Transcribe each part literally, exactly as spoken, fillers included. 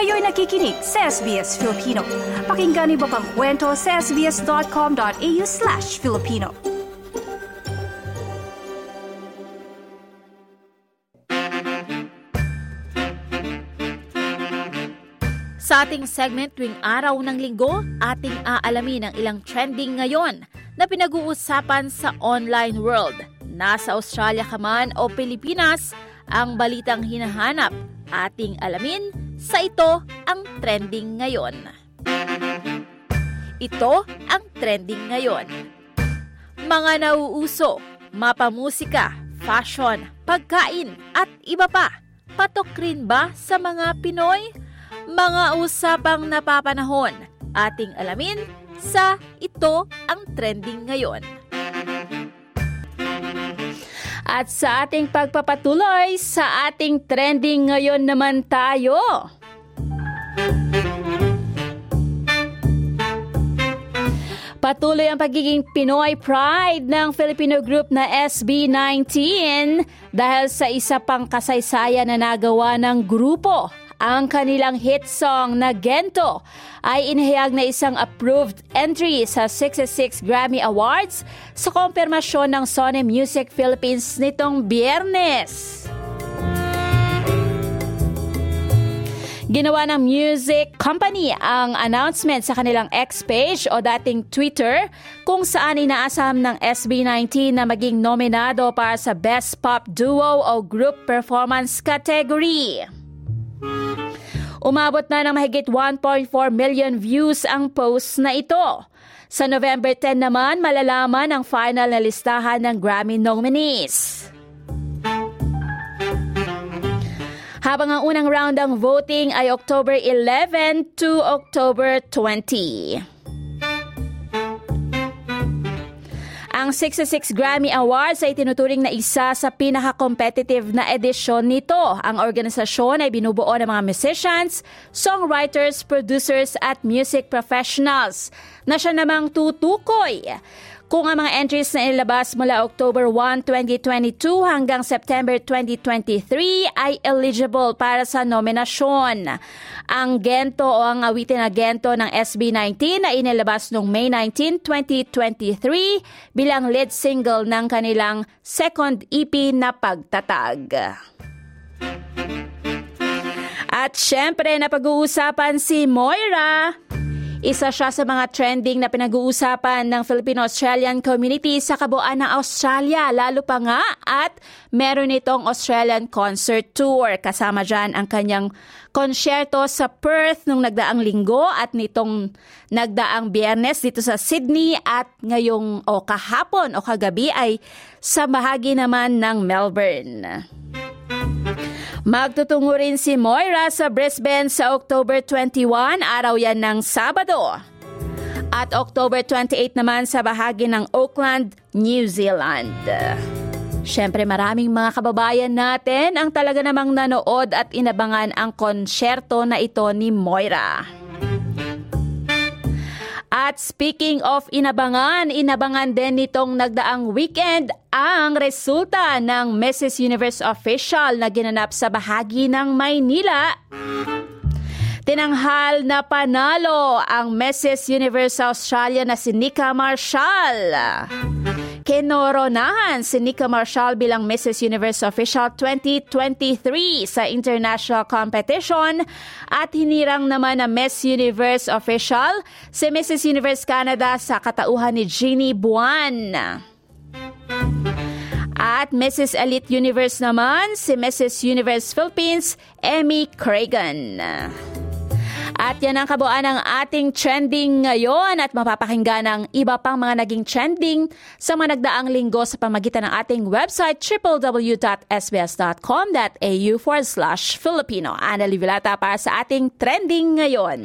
Kayo'y nakikinig sa S B S Filipino. Pakinggan niyo pa ang kwento sa sbs.com.au slash Filipino. Sa ating segment tuwing araw ng linggo, ating aalamin ang ilang trending ngayon na pinag-uusapan sa online world. Nasa Australia ka man o Pilipinas, ang balitang hinahanap, ating alamin sa ito ang trending ngayon. Ito ang trending ngayon. Mga nauuso, mapamusika, fashion, pagkain at iba pa. Patok rin ba sa mga Pinoy? Mga usapang napapanahon, ating alamin sa Ito ang Trending Ngayon. At sa ating pagpapatuloy sa ating trending ngayon naman tayo. Patuloy ang pagiging Pinoy Pride ng Filipino group na S B nineteen dahil sa isa pang kasaysayan na nagawa ng grupo. Ang kanilang hit song na Gento ay inihayag na isang approved entry sa sixty-six Grammy Awards sa kumpirmasyon ng Sony Music Philippines nitong Biyernes. Ginawa ng music company ang announcement sa kanilang X page o dating Twitter kung saan inaasam ng S B nineteen na maging nominado para sa Best Pop Duo o Group Performance category. Umabot na ng mahigit one point four million views ang post na ito. Sa November tenth naman, malalaman ang final na listahan ng Grammy nominees. Habang ang unang round ng voting ay October eleventh to October twentieth. Ang sixty-six Grammy Awards ay tinuturing na isa sa pinaka-competitive na edisyon nito. Ang organisasyon ay binubuo ng mga musicians, songwriters, producers at music professionals na siya namang tutukoy kung ang mga entries na ilabas mula October first, twenty twenty-two hanggang September twenty twenty-three ay eligible para sa nominasyon. Ang Gento o ang awitin na Gento ng S B nineteen ay inilabas noong May nineteenth, twenty twenty-three bilang lead single ng kanilang second E P na Pagtatag. At syempre, napag-uusapan si Moira. Isa siya sa mga trending na pinag-uusapan ng Filipino-Australian community sa kabuuan ng Australia, lalo pa nga at meron itong Australian concert tour. Kasama dyan ang kanyang konsyerto sa Perth nung nagdaang linggo at nitong nagdaang Biyernes dito sa Sydney at ngayong o kahapon o kagabi ay sa bahagi naman ng Melbourne. Magtutungo rin si Moira sa Brisbane sa October twenty-first, araw yan ng Sabado. At October twenty-eighth naman sa bahagi ng Auckland, New Zealand. Siyempre maraming mga kababayan natin ang talaga namang nanood at inabangan ang konsyerto na ito ni Moira. At speaking of inabangan, inabangan din nitong nagdaang weekend ang resulta ng Missus Universe Official na ginanap sa bahagi ng Maynila. Tinanghal na panalo ang Missus Universe Australia na si Nika Marshall. Kinoronahan si Nika Marshall bilang Missus Universe Official twenty twenty-three sa international competition at hinirang naman na Miss Universe Official si Missus Universe Canada sa katauhan ni Jeannie Buwan. At Missus Elite Universe naman si Missus Universe Philippines, Emmy Cragen. At yan ang kabuuan ng ating trending ngayon at mapapakinggan ng iba pang mga naging trending sa mga nagdaang linggo sa pamagitan ng ating website w w w dot s b s dot com dot a u forward slash Filipino. Ana Livilata para sa ating trending ngayon.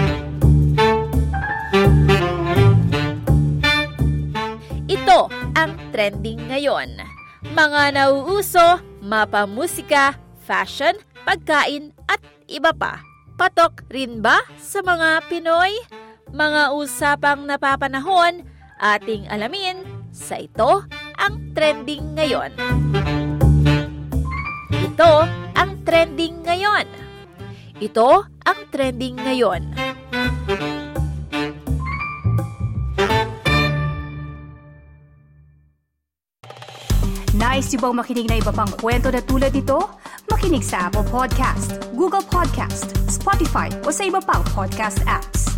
Ito ang trending ngayon. Mga nauuso, mapamusika, fashion, pagkain at iba pa. Patok rin ba sa mga Pinoy? Mga usapang napapanahon, ating alamin sa ito ang trending ngayon. Ito ang trending ngayon. Ito ang trending ngayon. Nice yung bang makinig na iba pang kwento na tulad ito? Makinig sa Apple Podcast, Google Podcast, Spotify o sa iba pang podcast apps.